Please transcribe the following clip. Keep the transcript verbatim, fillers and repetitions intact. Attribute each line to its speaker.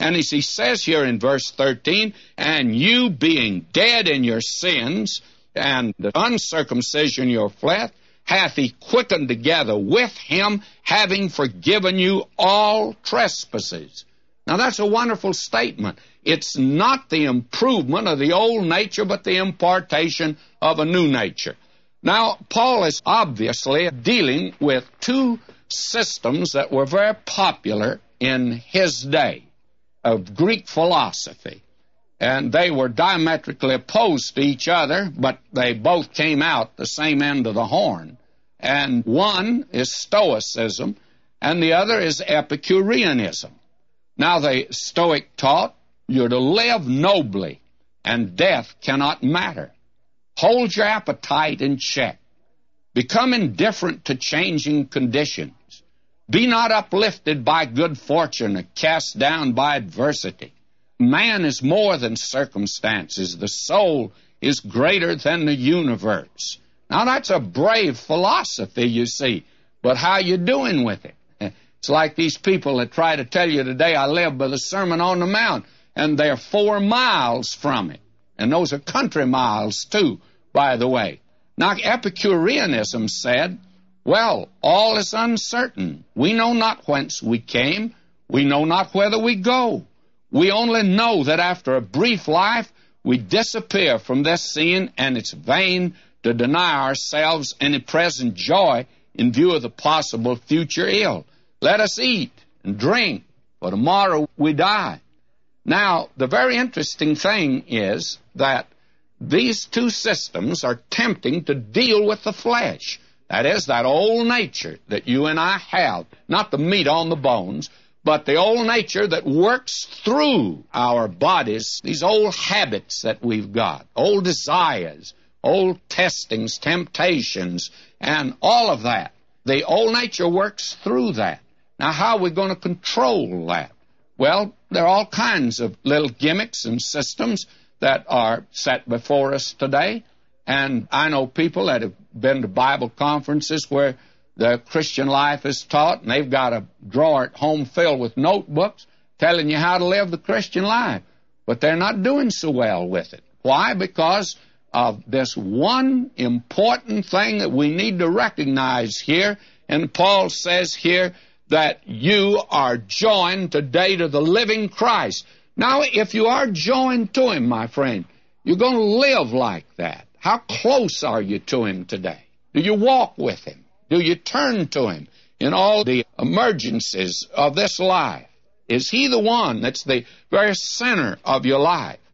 Speaker 1: And as he says here in verse thirteen, and you being dead in your sins, and the uncircumcision in your flesh, hath he quickened together with him, having forgiven you all trespasses. Now that's a wonderful statement. It's not the improvement of the old nature, but the impartation of a new nature. Now, Paul is obviously dealing with two systems that were very popular in his day of Greek philosophy. And they were diametrically opposed to each other, but they both came out the same end of the horn. And one is Stoicism, and the other is Epicureanism. Now, the Stoic taught you're to live nobly, and death cannot matter. Hold your appetite in check. Become indifferent to changing conditions. Be not uplifted by good fortune or cast down by adversity. Man is more than circumstances. The soul is greater than the universe. Now, that's a brave philosophy, you see, but how you doing with it? It's like these people that try to tell you today, I live by the Sermon on the Mount, and they're four miles from it. And those are country miles, too, by the way. Now, Epicureanism said, well, all is uncertain. We know not whence we came. We know not whither we go. We only know that after a brief life, we disappear from this scene, and it's vain to deny ourselves any present joy in view of the possible future ill. Let us eat and drink, for tomorrow we die. Now, the very interesting thing is that these two systems are tempting to deal with the flesh. That is, that old nature that you and I have, not the meat on the bones, but the old nature that works through our bodies, these old habits that we've got, old desires, old testings, temptations, and all of that. The old nature works through that. Now, how are we going to control that? Well, there are all kinds of little gimmicks and systems that are set before us today. And I know people that have been to Bible conferences where the Christian life is taught, and they've got a drawer at home filled with notebooks telling you how to live the Christian life. But they're not doing so well with it. Why? Because of this one important thing that we need to recognize here. And Paul says here that you are joined today to the living Christ. Now, if you are joined to him, my friend, you're going to live like that. How close are you to him today? Do you walk with him? Do you turn to him in all the emergencies of this life? Is he the one that's the very center of your life?